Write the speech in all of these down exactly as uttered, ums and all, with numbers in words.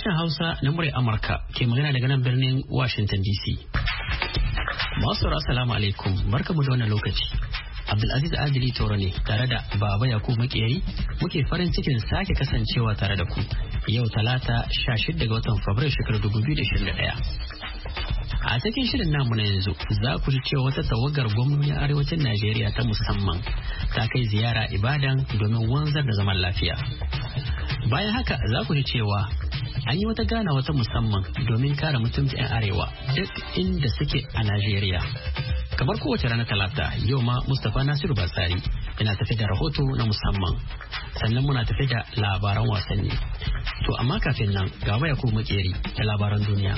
Sashen Hausa na muryar Amurka ke magana daga nan birnin Washington D C. Masu assalamu alaikum, barkamu da wannan lokaci. Abdulaziz Adili Toro ne tare da Baba Yakubu Makeri muke farin cikin sake kasancewa tare da ku yau Talata sha shida ga watan Fabrairu shekarar dubu biyu da ashirin da ɗaya. A cikin shirin namu na yanzu za ku ji cewa wata tawagar gwamnonin arewacin Najeriya ta musamman ta kai ziyara Ibadan domin wanzar da zaman lafiya. Bayan haka za ku ji cewa an yi wata gana wata musamman domin kare mutunci 'yan arewa duk inda suke a Najeriya. Kamar kowace ranar Talata, yau ma Mustapha Nasiru Batsari yana tafi da rahoto na musamman. Sannan muna tafi da labaran wasanni. To amma kafin nan ga waya ko makeri da labaran duniya.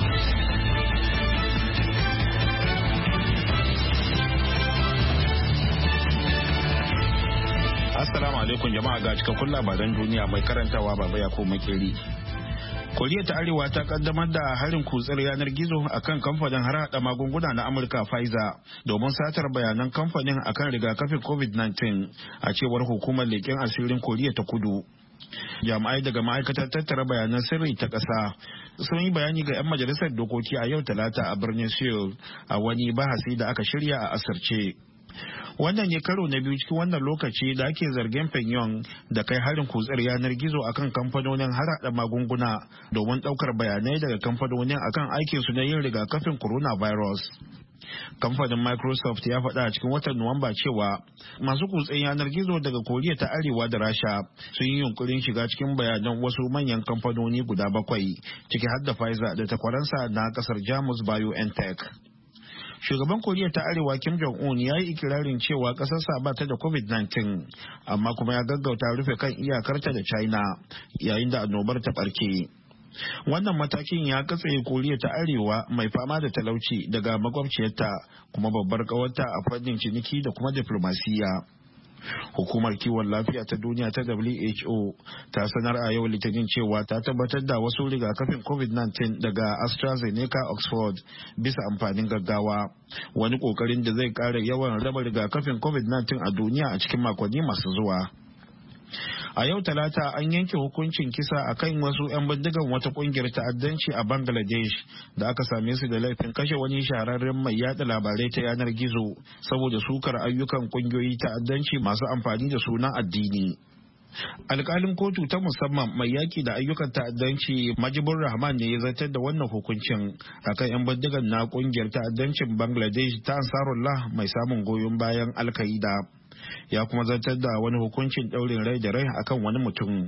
Assalamu alaikum jama'a, ga cikakkun labaran duniya mai karantawa Baba Yakubu Makeri. Koriya ta Arewa ta kaddamar da harin kutsar yanar gizo akan kamfanin harhaɗa magunguna na Amurka Pfizer domin satar bayanan kamfanin akan rigakafin covid nineteen a cewar hukumar leƙen asirin Koriya ta Kudu. Jami'ai daga ma'aikatar tattara bayanan sirri ta ƙasa sun yi bayani ga 'yan majalisar dokoki a yau Talata a birnin Seoul a wani bahasi da aka shirya a asirce. Wannan ne karo na biyu cikin wannan lokaci da ake zargin Pyongyang da kai harin kutsar yanar gizo akan kamfanonin harhaɗa magunguna domin ɗaukar bayanai daga kamfanonin akan aikinsu na yin rigakafin coronavirus. Kamfanin Microsoft ya faɗa a cikin watan Nuwamba cewa masu kutsen yanar gizo daga Koriya ta Arewa da Rasha sun yi yunkurin shiga cikin bayanan wasu manyan kamfanoni guda bakwai ciki har da Pfizer da takwaransa na kasar Jamus BioNTech. Shugaban Koriya ta Arewa Kim Jong-un ya yi ikirarin cewa ƙasarsa ba ta da covid nineteen, amma kuma ya gaggauta rufe kan iyakarta da China yayin da annobar ta ɓarke. Wannan matakin ya katse Koriya ta Arewa mai fama da talauci daga makwabciyarta kuma babbar ƙawarta a fannin ciniki da kuma diflomasiyya. Hukumar kiwon lafiya ta duniya ta W H O ta sanar a yau Litinin cewa ta tabbatar da wasu rigakafin covid nineteen daga AstraZeneca Oxford bisa amfanin gaggawa, wani kokarin da zai kara yawan raba rigakafin covid nineteen a duniya a cikin makonni masu zuwa. A yau Talata an yanke hukuncin kisa a kan wasu 'yan bindigan wata kungiyar ta'addanci a Bangladesh da aka same su da laifin kashe wani shahararren mai yada labarai ta yanar gizo saboda sukar ayyukan kungiyoyi ta'addanci masu amfani da sunan addini. Alkalin kotu ta musamman mai yaki da ayyukan ta'addanci Majibur Rahman ne ya zartar da wannan hukuncin akan 'yan bindigan na kungiyar ta'addancin Bangladesh ta Ansarullah mai samun goyon bayan Al-Qaida. Ya kuma zartar da wani hukuncin ɗaurin rai da rai akan wani mutum.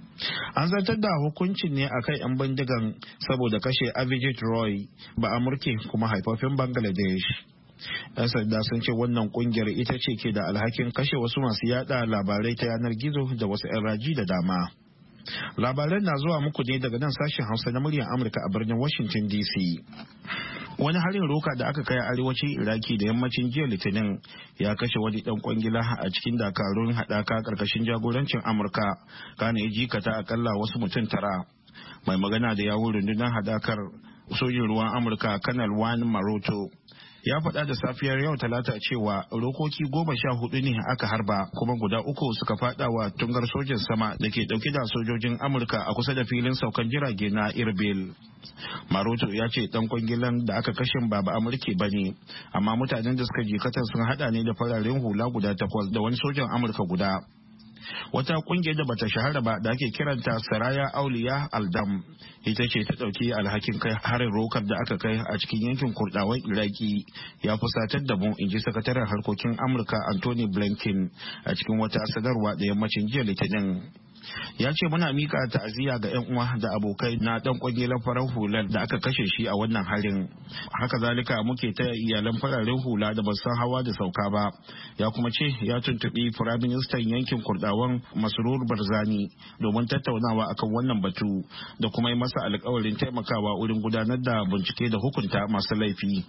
An zartar da hukuncin ne akan 'yan bindigan saboda kashe Avijit Roy ba Amurke kuma haifafin Bangladesh. 'Yan sanda sun ce wannan kungiyar ita ce ke da alhakin kashe wasu masu yada labarai ta yanar gizo da wasu 'yan raji da dama. Labaran na zuwa muku ne daga nan sashen Hausa na muryar Amurka a birnin Washington D C. Wani harin roka da aka kai a arewacin Iraki da yammacin jiya Litinin ya kashe wani dan kwangila a cikin dakarun haɗaka karkashin jagorancin Amurka, kana ya jikata akalla wasu mutum tara. Mai magana da yawun rundunar haɗakar sojin ruwan Amurka Kanal Juan Maroto ya faɗa da safiyar yau Talata cewa rokoki goma sha hudu ne aka harba kuma guda uku suka faɗa wa tungar sojin sama da ke ɗauke da sojojin Amurka a kusa da filin saukan jirage na Irbil. Maroto ya ce ɗan kwangilan da aka kashe ba ba Amurke ba ne, amma mutanen da suka jikata sun haɗa ne da fararen hula guda takwas da wani sojan Amurka guda. Wata kungiyar da bata shahara ba da ake kiranta Saraya Auliya Aldam ita ce ta dauki alhakin kai harin rokar da aka kai a cikin yankin kurdawan Iraki ya fusatar da mu, inji sakataren harkokin Amurka Anthony Blinken a cikin wata sadarwa da yammacin jiya Litinin. Ya ce muna mika ta'aziyya ga 'yan uwa da abokai na dan kwangilar farar hular da aka kashe shi a wannan harin. Haka zalika muke ta iyalan fararen hula da ba san hawa da sauka ba. Ya kuma ce ya tuntubi firaministan yankin kurdawan Masrur Barzani domin tattaunawa akan wannan batu da kuma yi masa alkawarin taimakawa wurin gudanar da bincike da hukunta masu laifi.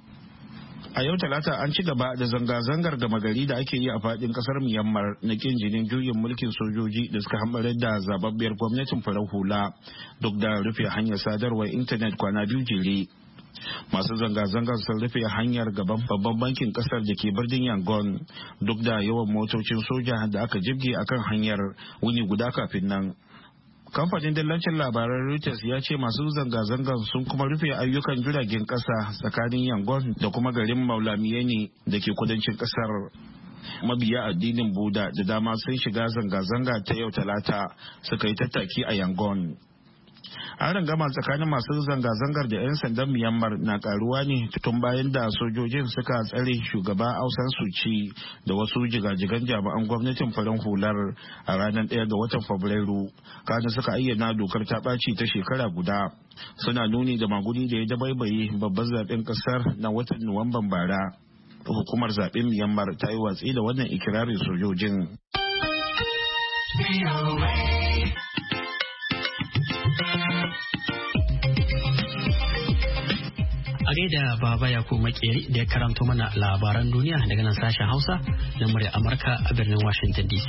A yau Talata an ci gaba da zanga-zangar gama gari da ake yi a fadin kasar Myanmar na kin jinin juyin mulkin sojoji da suka hambarar da zababbiyar gwamnatin farar hula duk da rufe hanyar sadarwar intanet kwana biyu jere. Masu zanga-zangar sun rufe hanyar gaban babban bankin kasar da ke birnin Yangon duk da yawan motocin soja da aka jibge akan hanyar wuni guda kafin nan. Kamfanin dillancin labaran Reuters ya ce masu zanga-zangar sun kuma rufe ayyukan jiragen kasa tsakanin Yangon da kuma garin Maulamiyeni da ke kudancin kasar. Mabiya addinin Buda da dama sun shiga zanga-zanga ta yau Talata suka yi tattaki a Yangon. An gama tsakanin masu zanga-zangar da 'yan sandan Myanmar na karuwa ne tun bayan da sojojin suka tsare shugaba Aung San Suu Kyi da wasu jigajigan jami'an gwamnatin farin hular a ranar ɗaya ga watan Fabrairu. Kana suka ayyana dokar ta ɓaci ta shekara guda. Suna nuni da magudi da ya dabaibaye babban zaben ƙasar na watan Nuwamban bara. Hukumar zaben Myanmar ta yi watsi da wannan ikirarin sojojin. A gaida Baba Yakubu Makeri da ya karanto mana labaran duniya daga nan sashen Hausa na murya Amurka a birnin Washington D C.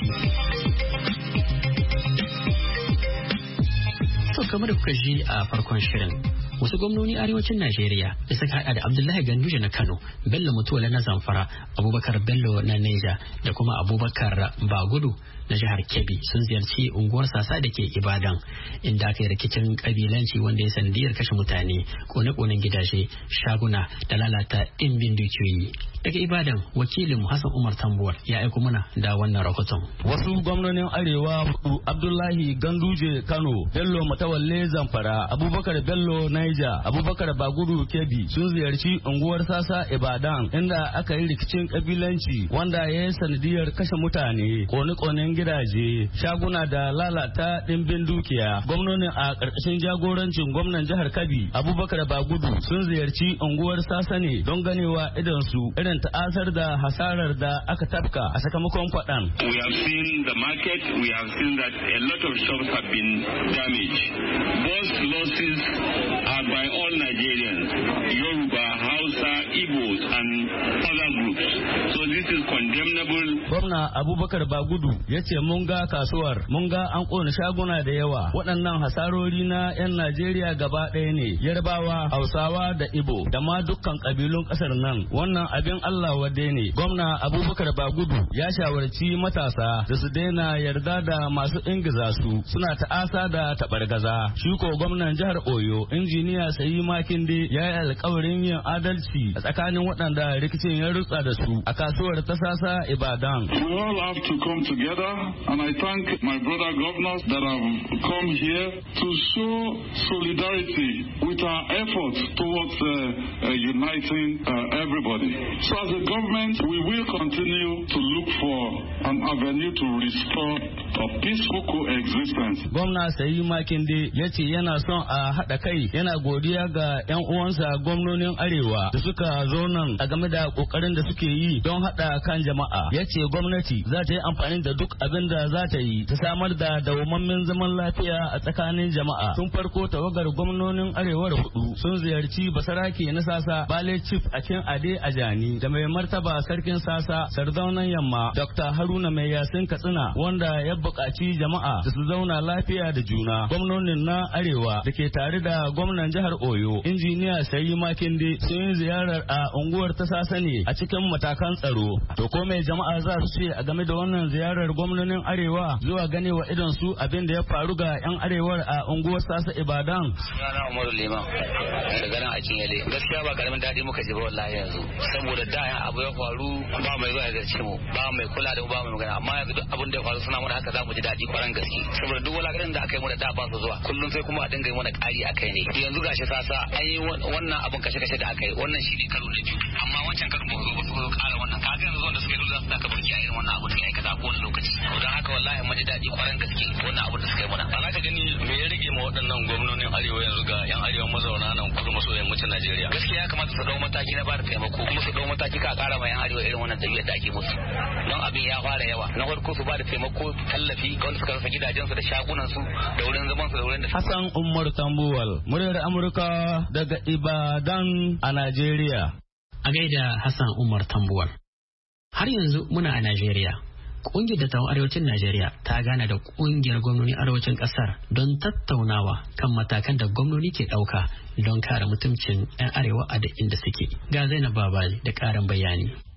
To kamar da kuka ji a farkon shirin, wasu gwamnoni arewacin Najeriya da suka haɗa da Abdullahi Ganduje na Kano, Bello Mutuwala na Zamfara, Abubakar Bello na Neja da kuma Abubakar Bagudu na jihar Kebbi sun ziyarci unguwar Sasa da ke Ibadan, inda aka yi rikicin kabilanci wanda ya sanadiyar kashe mutane, kone-konen gidaje, shaguna da lalata ɗimbin dukiyoyi. Daga Ibadan, wakilin Hassan Umar Tambuwal ya aiko mana da wannan rahoton. Wasu gwamnonin Arewa hudu, Abdullahi Ganduje Kano, Bello Matawalle Zamfara, Abubakar Bello Niger, Abubakar Bagudu Kebbi sun ziyarci unguwar Sasa Ibadan, inda aka yi rikicin kabilanci wanda ya yi sanadiyar kashe mutane, kone-konen gidaje, shaguna da lalata ɗimbin dukiya. Gwamnonin a ƙarƙashin jagorancin gwamnan jihar Kebbi, Abubakar Bagudu sun ziyarci unguwar Sasa ne don ganewa idansu irin ta'asar da hasarar da aka tafka a sakamakon faɗan. We have seen the market, we have seen that a lot of shops have been damaged. Those losses are by all Nigerians, Yoruba, Hausa, Igbos and other groups. So this is condemnable. Gwamna Abubakar Bagudu ya ce mun ga kasuwar, mun ga an ƙona shaguna da yawa. Waɗannan hasarori na 'yan Najeriya gaba ɗaya ne, Yarbawa, Hausawa da Ibo da ma dukkan ƙabilun ƙasar nan. Wannan abin Allah wadde ne. Gwamna Abubakar Bagudu ya shawarci matasa da su daina yarda da masu ingiza su suna ta'asa da tabargaza. Shi ko gwamnan jihar Oyo, injiniya Sayi Makinde ya yi alƙawarin yin adalci a tsakanin waɗanda rikicin ya rutsa da su a kasuwar ta Sasa Ibadan. We all have to come together, and I thank my brother governors that have come here to show solidarity with our efforts towards uh, uh, uniting uh, everybody. So as a government, we will continue to look for an avenue to restore a peaceful coexistence. Gwamna Sayi Makinde ya ce yana son a haɗa kai, yana godiya ga 'yan uwansa gwamnonin Arewa da suka zo nan a game da ƙoƙarin da suke yi don haɗa kan jama'a. Ya ce gwamnati za ta yi amfani da duk abin da za ta yi ta samar da dawwammamin zaman lafiya a tsakanin jama'a. Tun farko tawagar gwamnonin Arewa da hudu sun ziyarci basarake na Sasa Bale Chief Akin Ade Ajani da mai martaba sarkin Sasa Sardaunan Yamma Doctor Haruna Mai Yasin Katsina, wanda ya buƙaci jama'a da su zauna lafiya da juna. Gwamnonin na Arewa da ke tare da gwamnan jihar Oyo, injiniya Sayi Makinde, sun yi ziyarar a unguwar ta Sasa ne a cikin matakan tsaro. To ko mai jama'a za su ce a game da wannan ziyarar gwamnonin Arewa zuwa ganewa idon su abin da ya faru ga 'yan Arewar a unguwar Sasa Ibadan? Sunana Umaru Liman daga nan a Kinyale. Gaskiya ba karamin daɗi muka ji ba wallahi yanzu, saboda da yan abu ya faru ba mai zuwa daga cikin mu, ba mai kula da mu, ba mai magana, amma yanzu duk abin da ya faru suna mana haka za mu ji daɗi kwaran gaske, saboda duk walaƙarin da aka yi mana da ba su zuwa, kullum sai kuma a dinga yi mana ƙari a kai ne. Yanzu gashi Sasa an yi wannan abin kashe-kashe da aka yi, wannan shi ne karo na biyu, amma wancan karo ba zo ba su ƙara wannan. Kaga yanzu wanda suka yi dole za su daka burki a irin wannan abu da ya aikata ko wani lokaci. Don haka wallahi mun ji daɗi kwaran gaske wannan abu da suka yi mana. Ana ka gani me ya rage ma waɗannan gwamnonin Arewa yanzu ga 'yan Arewa mazauna nan kudu maso yammacin Najeriya? Gaskiya ya kamata su dau mataki na bada taimako, kuma su dau mataki ka ƙara ma 'yan Arewa irin wannan ɗabi'ar da ake musu, don abin ya fara yawa. Na farko su bada taimako, tallafi ga wanda suka rasa gidajensu da shagunansu da wurin zaman su da wurin da. Hassan Umar Tambuwal, muryar Amurka daga Ibadan a Najeriya. A gaida Hassan Umar Tambuwal. Har yanzu muna a Najeriya. Ƙungiyar dattawan arewacin Najeriya ta gana da ƙungiyar gwamnoni arewacin ƙasar don tattaunawa kan matakan da gwamnoni ke ɗauka don kare mutuncin 'yan arewa a da inda suke. Ga Zainab Babaji da ƙarin bayani.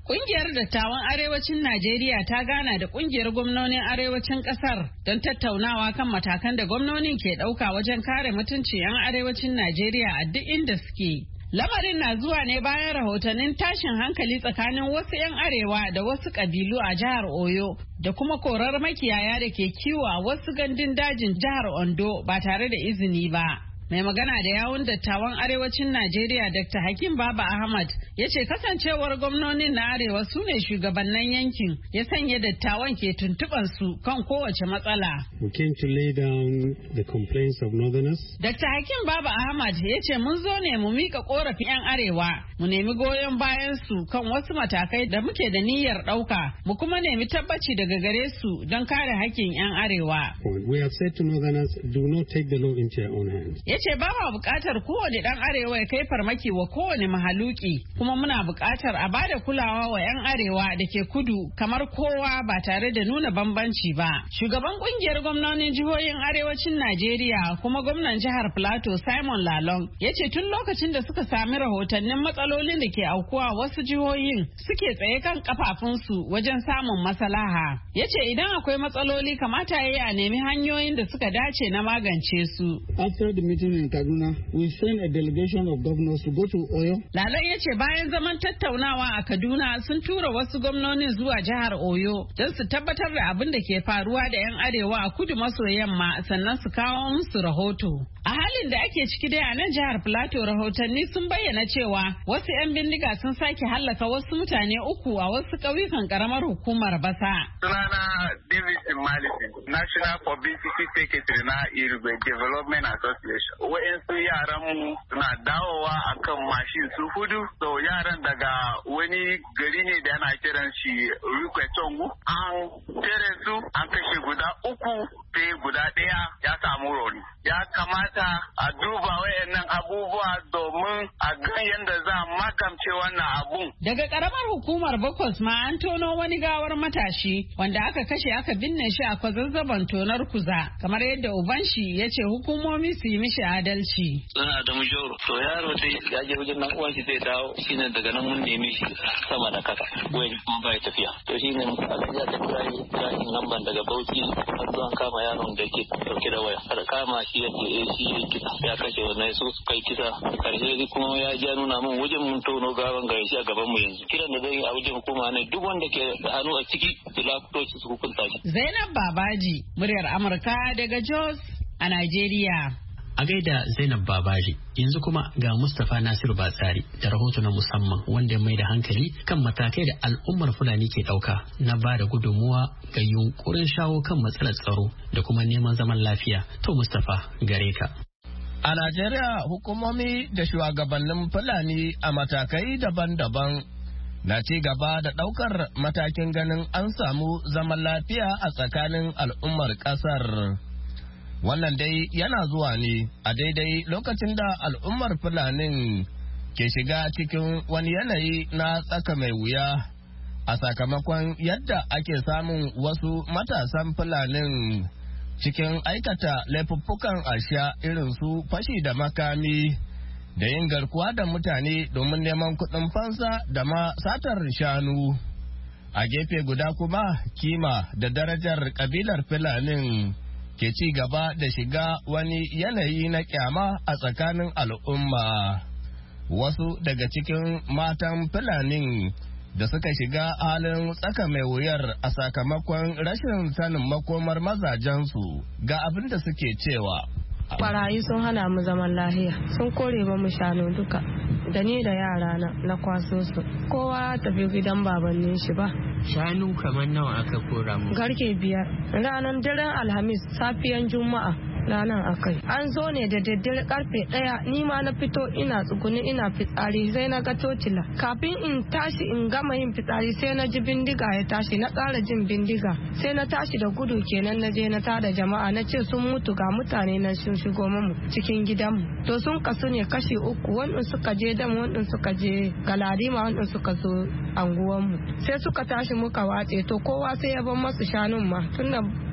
Kungiyar dattawan arewacin Najeriya ta gana da kungiyar gwamnonin arewacin kasar don tattaunawa kan matakan da gwamnonin ke ɗauka wajen kare mutuncin 'yan arewacin Najeriya a duk inda suke. Lamarin na zuwa ne bayan rahotannin tashin hankali tsakanin wasu 'yan arewa da wasu ƙabilu a jihar Oyo da kuma korar makiyaya da ke kiwo a wasu gandun dajin jihar Ondo ba tare da izini ba. Mai magana da yawun dattawan arewacin Najeriya Doctor Hakim Baba Ahmad ya ce kasancewar gwamnonin na arewa su ne shugabannin yankin ya sanya dattawan ke tuntuɓar su kan kowace matsala. We came to lay down the complaints of northerners. Doctor Hakim Baba Ahmad ya ce mun zo ne mu mika korafin 'yan arewa mu nemi goyon bayan su kan wasu matakai da muke da niyyar ɗauka mu kuma nemi tabbaci daga gare su don kare hakkin 'yan arewa. We have said to northerners, do not take the law into your own hands. Ya ce ba ma bukatar kowane dan arewa ya kai farmaki wa kowane mahaluki kuma muna bukatar a bada kulawa wa 'yan arewa da ke kudu kamar kowa ba tare da nuna bambanci ba. Shugaban kungiyar gwamnonin jihohin arewacin Najeriya kuma gwamnan jihar Plateau Simon Lalong ya ce tun lokacin da suka sami rahotannin matsalolin da ke aukuwa wasu jihohin suke tsaye kan kafafunsu wajen samun maslaha. Ya ce idan akwai matsaloli kamata ya yi a nemi hanyoyin da suka dace na magance su. After the meeting in Kaduna, we sent a delegation of governors to go to Oyo. Lalon ya ce bayan zaman tattaunawa a Kaduna sun tura wasu gwamnonin zuwa jihar Oyo don su tabbatar da abin da ke faruwa da 'yan arewa a kudu maso yamma sannan su kawo musu rahoto. A halin da ake ciki dai a nan jihar Plateau rahotanni sun bayyana cewa wasu 'yan bindiga sun sake hallaka wasu mutane uku a wasu ƙauyukan ƙaramar hukumar Basa. Sunana David Malisi, National Publicity Secretary na Irigwe Development Association. Wa'yansu yaran suna dawowa akan mashin su hudu, so yaran daga wani gari ne da ana kiran shi Rikwe Tongu. An tere su an kashe guda uku sai guda ɗaya ya samu rauni. Ya kamata a duba wayannan abubuwa domin a ga yadda za a makamce wannan abun. Daga karamar hukumar Bokos ma an tono wani gawar matashi wanda aka kashe aka binne shi a kwazazzaban tonar kuza kamar yadda uban shi ya ce hukumomi su yi mishi adalci. Suna da mujoro. To yaro dai ya je wajen nan uwan shi zai dawo shine daga nan mun neme shi sama da kasa. Wai mun bai tafiya. To shine ya ta kira ni kiranin lamban daga Bauchi har zuwa kama yaron da ke dauke da waya. Kada kama shi ya ce eh shi kisa ya kashe wannan su su kai kisa. Karshe kuma ya ja nuna mun wajen mun tono gawan ga shi a gaban mu yanzu. Kiran da zai yi a wajen hukuma ne duk wanda ke hannu a ciki da lakutoci su hukunta shi. Zainab Babaji, muryar Amurka daga Jos a Najeriya. A gaida Zainab Babaji, yanzu kuma ga Mustapha Nasiru Batsari da rahoto na musamman wanda ya mai da hankali kan matakai da al'ummar Fulani ke ɗauka na ba da gudunmuwa ga yunkurin shawo kan matsalar tsaro da kuma neman zaman lafiya. To Mustapha gare ka. A Najeriya hukumomi da shugabannin Fulani a matakai daban-daban na ci gaba da ɗaukar matakin ganin an samu zaman lafiya a tsakanin al'ummar ƙasar. Wannan dai yana zuwa ne a daidai lokacin da al'ummar Fulanin ke shiga cikin wani yanayi na tsaka mai wuya a sakamakon yadda ake samun wasu matasan Fulanin cikin aikata laifuffukan asha irin su fashi da makami da yin garkuwa da mutane domin neman kuɗin fansa da ma satar shanu. A gefe guda kuma kima da darajar kabilar Fulanin ke ci gaba da shiga wani yanayi na kyama a tsakanin al'umma. Wasu daga cikin matan Fulanin da suka shiga halin tsaka mai wuyar a sakamakon rashin sanin makomar mazajensu ga abin da suke cewa. Barayi sun hana mu zaman lahiya, sun kore ba mu shanu duka, da ni da yara na na kwaso su. Kowa tafi gidan babannin shi ba. Shanu kamar nawa aka kora mu? Garke biyar. Ranar daren Alhamis, safiyan Juma'a. Ranar akai an zo ne da daddare karfe daya, ni ma na fito ina tsuguni ina fitsari sai na ga tocila. Kafin in tashi in gama yin fitsari sai na ji bindiga ya tashi, na ƙara jin bindiga sai na tashi da gudu kenan na je na tada jama'a na ce sun mutu ga mutane na sun shigo mu cikin gidanmu. To sun kasu ne kashi uku, wannan suka je dam wannan suka je galadima wannan suka zo anguwanmu. Sai suka tashi muka watse, to kowa sai ya bar masu shanun ma tunda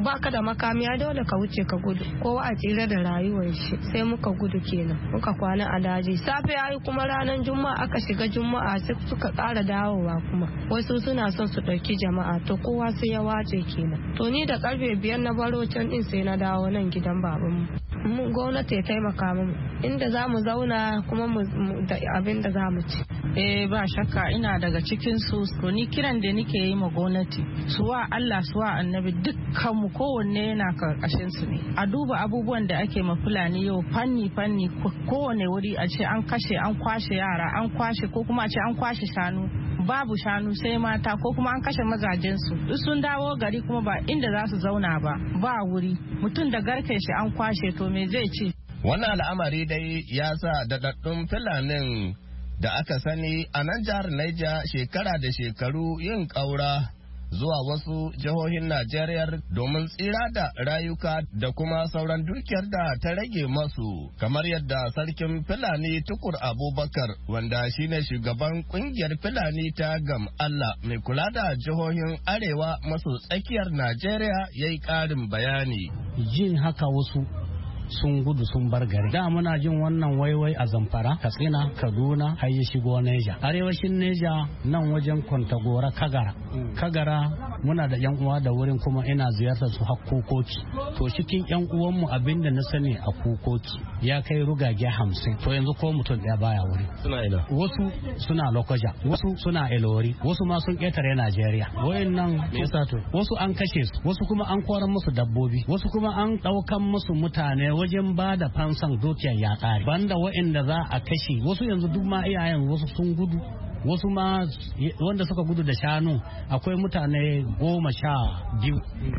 baka da makami ya dole ka wuce ka gudu kowa a tsira da rayuwar shi sai muka gudu kenan muka kwana a daji safe yayi kuma ranar juma'a aka shiga juma'a sai suka ƙara dawowa kuma wasu suna son su ɗauki jama'a to kowa sai ya wace kenan to ni da karfe biyar na baro can din sai na dawo nan gidan babanmu mu gwamnati ya taimaka mu inda za mu zauna kuma mu da abin da za mu ci. Eh ba shakka ina daga cikin su to ni kiran da nake yi ma gwamnati suwa Allah suwa annabi dukkan mu kowanne yana karkashin su ne a duba abubuwan da ake ma Fulani yau fanni fanni kowane wuri a ce an kashe an kwashe yara an kwashe ko kuma a ce an kwashe shanu babu shanu sai mata ko kuma an kashe mazajensu duk sun dawo gari kuma ba inda za su zauna ba ba wuri mutum da garken shi an kwashe to me zai ce. Wannan al'amari dai ya sa daɗaɗɗun Fulanin da aka sani a nan jihar Niger shekara da shekaru yin ƙaura zuwa wasu jihohin Najeriya domin tsira da rayuka da kuma sauran dukiyar da ta rage masu kamar yadda sarkin Fulani Tukur Abubakar wanda shine shugaban kungiyar Fulani ta Gam Allah mai kula da jihohin arewa maso tsakiyar Najeriya yayi ƙarin bayani. Jin haka wasu sun gudu sun bar gari da muna jin wannan waiwai a Zamfara, Katsina, Kaduna har ya shigo Neja. Arewacin Neja nan wajen Kwantagora, Kagara. Kagara muna da yan uwa da wurin kuma ina ziyartar su har Kukoki. To cikin yan uwanmu abinda na sani a Kukoki ya kai rugage hamsin. To yanzu ko mutum ɗaya baya wuri. Suna ina. Wasu suna Lokoja, wasu suna Elori, wasu ma sun ƙetare Najeriya. Wayannan wasu an kashe su, wasu kuma an koran musu dabbobi, wasu kuma an ɗaukan musu mutane wajen ba da fansan dukiyar ya ƙare banda waɗanda za a kashe wasu yanzu duk ma iyayen wasu sun gudu wasu ma wanda suka gudu da shanu akwai mutane goma sha biyu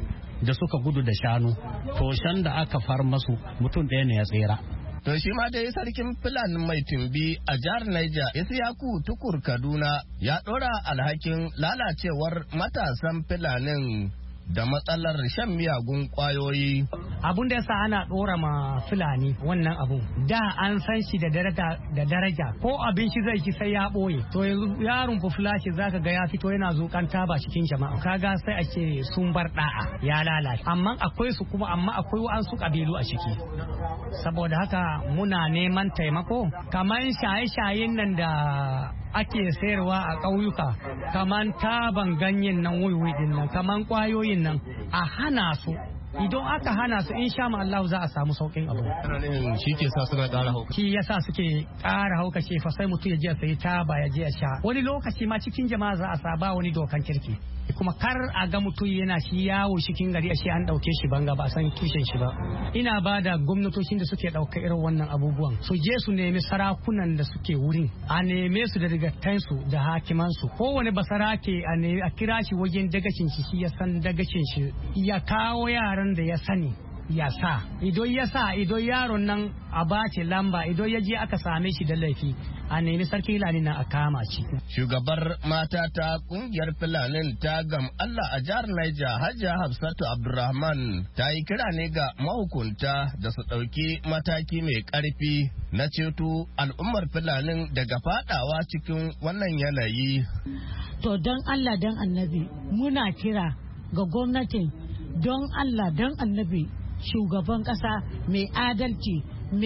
da suka gudu da shanu to shan da aka far masu mutum ɗaya ne ya tsira. To shi ma dai sarkin Fulani mai tumbi a jihar Niger Isiyaku Tukur Kaduna ya ɗora alhakin lalacewar matasan Fulanin da matsalar shan miyagun kwayoyi. Abun da yasa ana dora ma Fulani wannan abun da an san shi da daraja da daraja ko abin shi zai ci sai ya boye to yanzu yaron fulashi zaka ga ya fito yana zukan taba cikin jama'a kaga sai a ce sun bar da'a ya lalace amma akwai su kuma amma akwai wa'ansu kabilu a ciki saboda haka muna neman taimako kamar shaye-shayen nan da ake sayarwa a ƙauyuka kamar taban ganyen nan wuiwui din nan kamar ƙwayoyin nan a hana su idan aka hana su insha Allah za a samu saukin abu. Shi ke sa suna ƙara hauka. Shi yasa suke ƙara hauka ce fa sai mutum ya je sai taba ya je ya sha. Wani lokaci ma cikin jama'a za a saba wani dokan kirki. Kuma kar a ga mutum yana shi yawo cikin gari a shi an ɗauke shi banga ba san kishin shi ba. Ina ba da gwamnatocin da suke ɗauka irin wannan abubuwan su je su nemi sarakunan da suke wurin a neme su da rigattansu da hakimansu kowane basarake a kira shi wajen dagacin shi shi ya san dagacin shi ya kawo yaran da ya sani ya sa idan ya sa idan yaron nan a bace lamba idan ya je aka same shi da laifi a nemi sarki Fulani nan a kama shi. Shugabar mata ta kungiyar Fulanin ta Gam Allah a jihar Niger Hajiya Hafsatu Abdulrahman ta yi kira ne ga mahukunta da su ɗauki mataki mai ƙarfi na ceto al'ummar Fulanin daga fadawa cikin wannan yanayi. To don Allah don annabi muna kira ga gwamnatin don Allah don annabi shugaban ƙasa mai adalci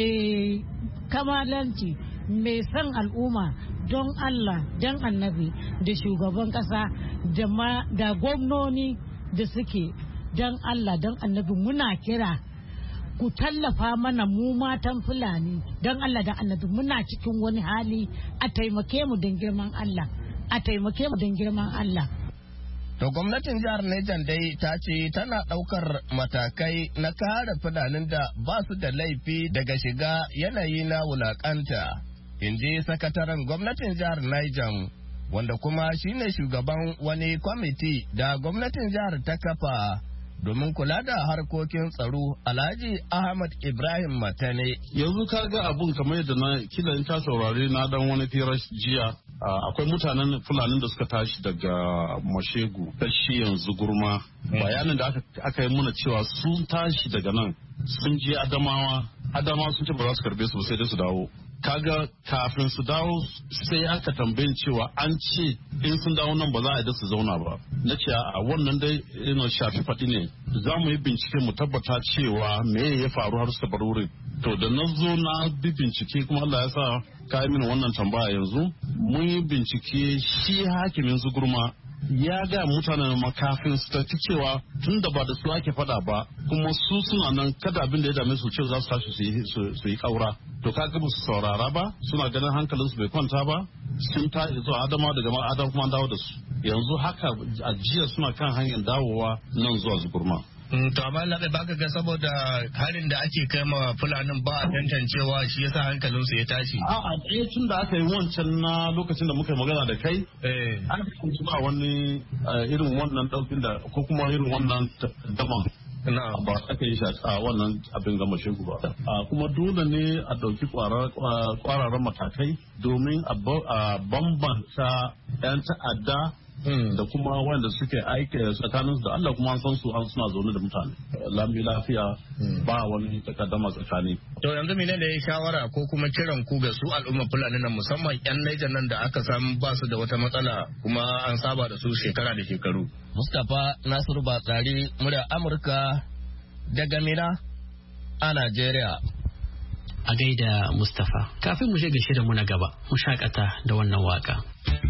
mai kamalanci mai son al'umma don Allah don annabi da shugaban ƙasa da gwamnoni da suke don Allah don annabi muna kira ku tallafa mana mu matan Fulani don Allah don annabi muna cikin wani hali a taimake mu don girman Allah a taimake mu don girman Allah. To gwamnatin jihar Niger dai ta ce tana ɗaukar matakai na kare Fulanin da ba su da laifi daga shiga yanayi na wulakanta. In ji sakataren gwamnatin jihar Niger wanda kuma shine shugaban wani kwamiti da gwamnatin jihar ta kafa domin kula da harkokin tsaro Alhaji Ahmad Ibrahim Matane. Yanzu ka ga abun kamar yadda na kila in ta saurare na dan wani firar jiya. Uh, akwai mutanen Fulanin da suka tashi daga Mashegu tashi yanzu gurma bayanin da aka, aka yi muna cewa sun tashi daga nan sun je Adamawa Adamawa sun ce ba za su karbe su sai dai su dawo kaga kafin su dawo sai aka tambayin cewa an ce in sun dawo nan ba za a yi da su zauna ba na ce a wannan dai ina shafi faɗi ne za mu yi bincike mu tabbata cewa me ya faru har suka bar wurin. To da na zo na bi bincike kuma Allah ya sa ka yi mini wannan tambaya yanzu. Mun yi bincike shi hakimin Zugurma ya ga mutanen makafin su ta cewa tun da ba da su ake fada ba kuma su suna nan kada abin da ya dame su ce za su tashi su yi kaura. To ka ga su saurara ba suna ganin hankalin su bai kwanta ba sun ta zuwa Adama daga ma Adam kuma dawo da su. Yanzu haka a jiya suna kan hanyar dawowa nan zuwa Zugurma. To amma labai baka ga saboda harin da ake kai ma fulanin ba a tantancewa shi yasa hankalinsu ya tashi. A'a ɗaya tun da aka yi wancan na lokacin da muka yi magana da kai. An fi ba wani irin wannan ɗaukin da ko kuma irin wannan daman. Ba aka yi shi a wannan abin gama shegu ba. Kuma dole ne a ɗauki ƙwararren matakai domin a bambanta 'yan ta'adda da kuma wanda suke aiki tsakaninsu da Allah kuma an san su an suna zaune da mutane lami lafiya ba wani takaddama tsakani. To yanzu mene ne ya shawara ko kuma kiran ku ga su al'umma Fulani nan musamman yan Niger nan da aka samu ba su da wata matsala kuma an saba da su shekara da shekaru. Mustapha Nasiru Batsari murya Amurka daga Mina a Najeriya. A gaida Mustapha. Kafin mu shiga shirin mu na gaba, mu shakata da wannan waka.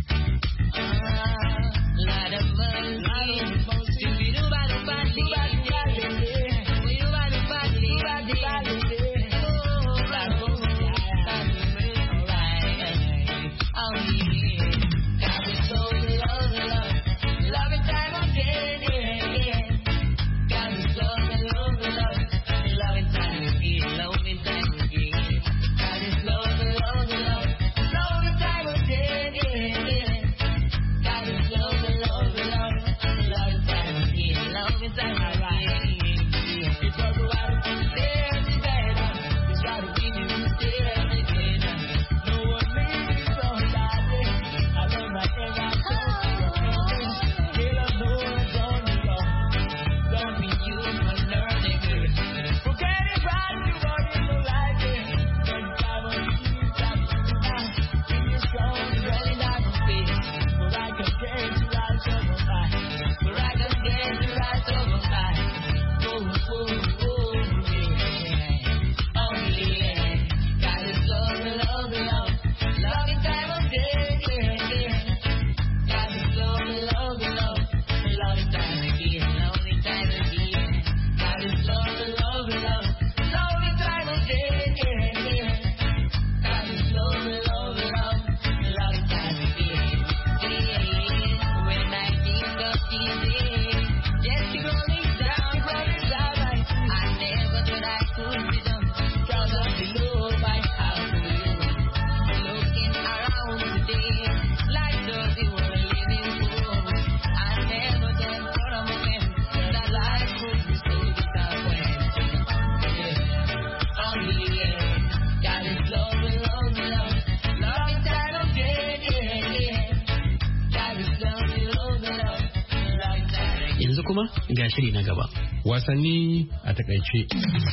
Kuma ga shiri na gaba. Wasanni a takaice.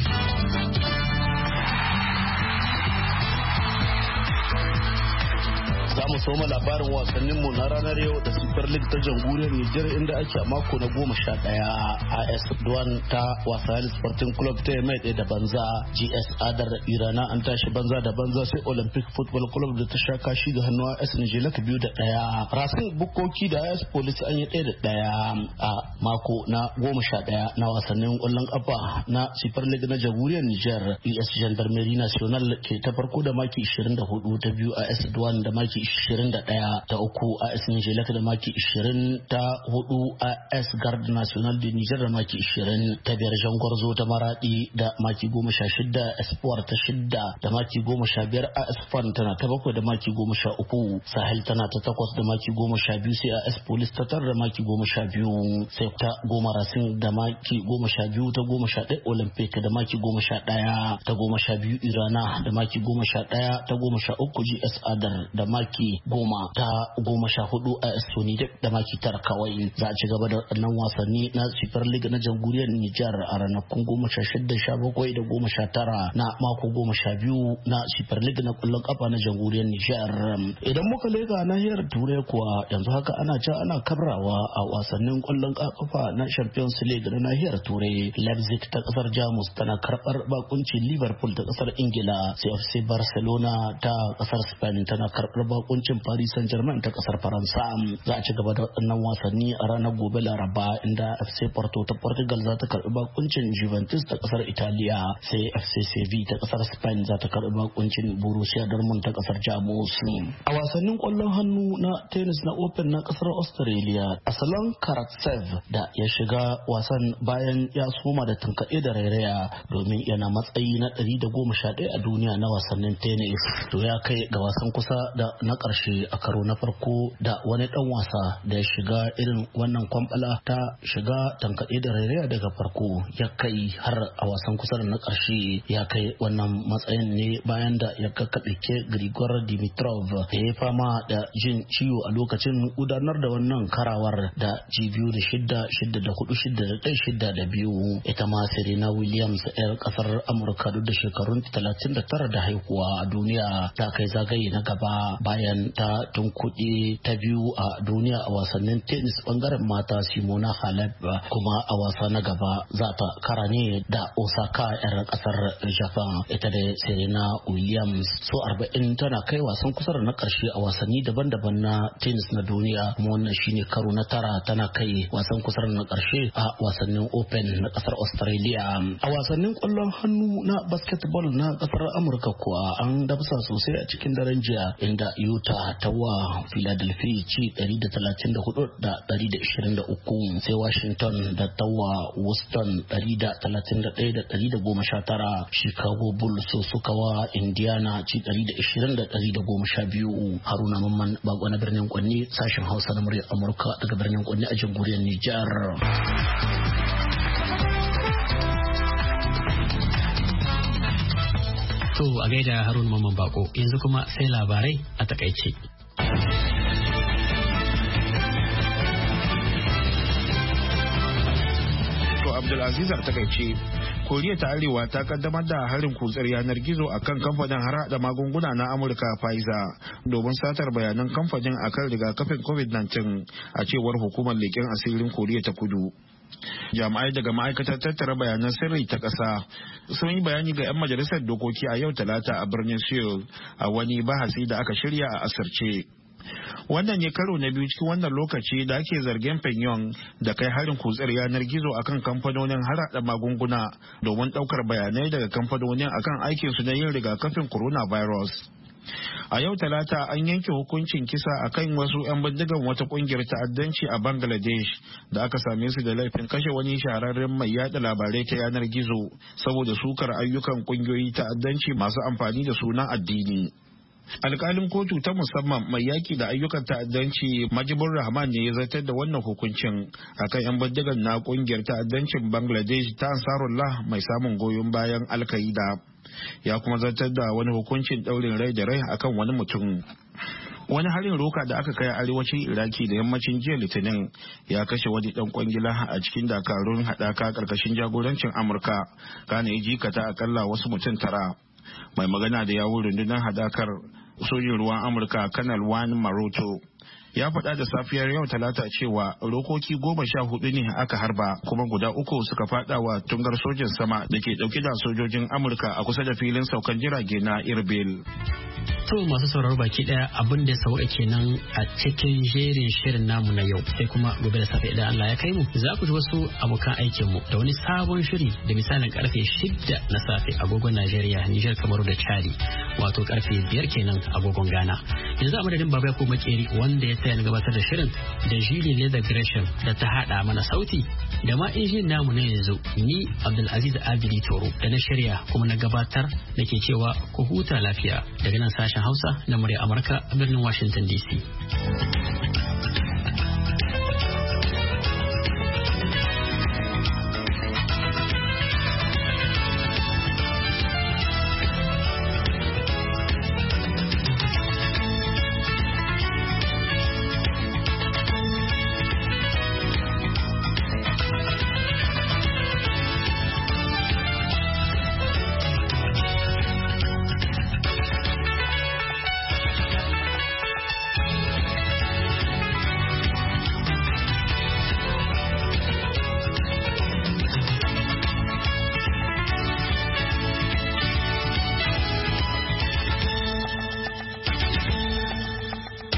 Za mu soma labarin wasanninmu na ranar yau da Super League ta jamhuriyar Nijar inda ake a mako na goma sha ɗaya. A S Duan ta Wasan Sporting Club ta mai ɗaya da banza. G S Adar Irana an tashi banza da banza sai Olympic Football Club da ta sha kashi ga hannu A S Nijelak biyu da ɗaya. Racing Bukoki da A S Police an yi ɗaya da ɗaya a mako na goma sha ɗaya na wasannin ƙwallon ƙafa na Super League na jamhuriyar Nijar. U S Gendarmerie National ke ta farko da maki ishirin da hudu, ta biyu A S Duan da maki ishirin da ɗaya, ta uku A S Nijelak da maki ishirin, ta hudu A S Garde National de Niger da maki ishirin, ta biyar Jangwarzo ta Maradi da maki goma sha shida, Espoir ta shidda da maki goma sha biyar, A S Fan tana ta bakwai da maki goma sha uku, Sahel tana ta takwas da maki goma sha biyu, sai A S Police ta tara da maki goma sha biyu, sai ta goma Racing da maki goma sha biyu, ta goma sha ɗaya Olympic da maki goma sha ɗaya, ta goma sha biyu Irana da maki goma sha ɗaya, ta goma sha uku G S Adar da maki maki goma ta goma sha hudu a Estoni da maki tara kawai. Za a ci gaba da waɗannan wasanni na Super League na jamhuriyar Nijar a ranakun goma sha shida, sha bakwai da goma sha tara na mako goma sha biyu na Super League na ƙwallon ƙafa na jamhuriyar Nijar. Idan muka lega nahiyar Turai kuwa yanzu haka ana can ana kabrawa a wasannin ƙwallon ƙafa na Champions League na nahiyar Turai. Leipzig ta ƙasar Jamus tana karɓar bakuncin Liverpool ta ƙasar Ingila, sai F C Barcelona ta ƙasar Spain tana karɓar bakuncin Paris Saint-Germain ta ƙasar Faransa. Za a ci gaba da waɗannan wasanni a ranar gobe Laraba, inda F C Porto ta Portugal za ta karɓi bakuncin Juventus ta ƙasar Italiya, sai F C Sevilla ta ƙasar Spain za ta karɓi bakuncin Borussia Dortmund ta ƙasar Jamus. A wasannin ƙwallon hannu na tennis na Open na ƙasar Australia, Aslan Karatsev da ya shiga wasan bayan ya soma da tankaɗe da rairaya domin yana matsayi na ɗari da goma sha ɗaya a duniya na wasannin tennis, to ya kai ga wasan kusa da na ƙarshe a karo na farko da wani ɗan wasa da ya shiga irin wannan kwamfala ta shiga tankaɗe da rairaya daga farko ya kai har a wasan kusa da na ƙarshe. Ya kai wannan matsayin ne bayan da ya kakkaɓe ke Grigor Dimitrov da ya fama da jin ciwo a lokacin gudanar da wannan karawar da ji biyu da shidda shidda da hudu shidda da ɗaya shidda da biyu. Ita ma Serena Williams yar kasar Amurka duk da shekarun talatin da tara da haihuwa a duniya ta kai zagaye na gaba bayan ta tunkuɗe ta biyu a duniya a wasannin tennis bangaren mata Simona Halep, kuma a wasa na gaba za ta kara ne da Osaka yar kasar Japan. Ita da Serena Williams so arba'in tana kai wasan kusa da na karshe a wasanni daban-daban na tennis na duniya, kuma wannan shine karo na tara tana kai wasan kusa da na karshe a wasannin Open na kasar Australia. A wasannin kwallon hannu na basketball na kasar Amurka kuwa an dabsa sosai a cikin daren jiya, inda Utah ta wa Philadelphia ci ɗari da talatin da hudu da ɗari da ishirin da uku, sai Washington da ta wa Houston ɗari da talatin da ɗaya da ɗari da goma sha tara. Chicago Bulls suka wa Indiana ci ɗari da ishirin da ɗari da goma sha biyu. Haruna Mamman Bago na birnin Kwanni, sashen Hausa na muryar Amurka daga birnin Kwanni a jamhuriyar Nijar. To a gaida Haruna Mamman Bako, yanzu kuma sai labarai a takaice. Abdulaziz a takaice, Koriya ta Arewa ta kaddamar da harin kutsar yanar gizo a kan kamfanin harhaɗa magunguna na Amurka Pfizer domin satar bayanan kamfanin akan rigakafin covid nineteen a cewar hukumar leƙen asirin Koriya ta Kudu. Jami'ai daga ma'aikatar tattara bayanan sirri ta ƙasa sun yi bayani ga 'yan majalisar dokoki a yau Talata a birnin Seoul a wani bahasi da aka shirya a asirce. Wannan ne karo na biyu cikin wannan lokaci da ake zargin Pyongyang da kai harin kutsar yanar gizo akan kamfanonin harhaɗa magunguna domin ɗaukar bayanai daga kamfanonin akan aikinsu na yin rigakafin coronavirus. A yau Talata an yanke hukuncin kisa akan wasu 'yan bindigan wata kungiyar ta'addanci a Bangladesh da aka same su da laifin kashe wani shahararren mai yada labarai ta yanar gizo saboda sukar ayyukan kungiyoyi ta'addanci masu amfani da sunan addini. Alkalin kotu ta musamman mai yaki da ayyukan ta'addanci Majibur Rahman ne ya zartar da wannan hukuncin akan 'yan bindigan na kungiyar ta'addancin Bangladesh ta Ansarullah mai samun goyon bayan Al-Qaida. Ya kuma zartar da wani hukuncin daurin rai da rai akan wani mutum. Wani harin roka da aka kai a arewacin Iraki da yammacin jiya Litinin ya kashe wani dan kwangila a cikin dakarun haɗaka karkashin jagorancin Amurka, kana ya jikata akalla wasu mutum tara. Mai magana da yawun rundunar hadakar sojin ruwan Amurka Kanal Juan Maroto ya faɗa da safiyar yau Talata cewa rokoki goma sha hudu ne aka harba, kuma guda uku suka faɗa wa tungar sojin sama da ke ɗauke da sojojin Amurka a kusa da filin saukan jirage na Irbil. To masu sauraro baki daya abin da ya sauka kenan a cikin jerin shirin namu na yau, sai kuma gobe da safe idan Allah ya kai mu za ku ji wasu abokan aikin mu da wani sabon shiri da misalin karfe shida na safe agogon Najeriya, Nijar, Kamaru da Chadi, wato karfe biyar kenan agogon Ghana. Yanzu a madadin Baba ko Makeri wanda ya taya na gabatar da shirin da Julie Leather Gresham da ta hada mana sauti da ma injin namu na yanzu ni Abdulaziz Adili Toro da na shirya kuma na gabatar da ke cewa ku huta lafiya daga nan sashen Hausa na murya Amurka a birnin Washington D C.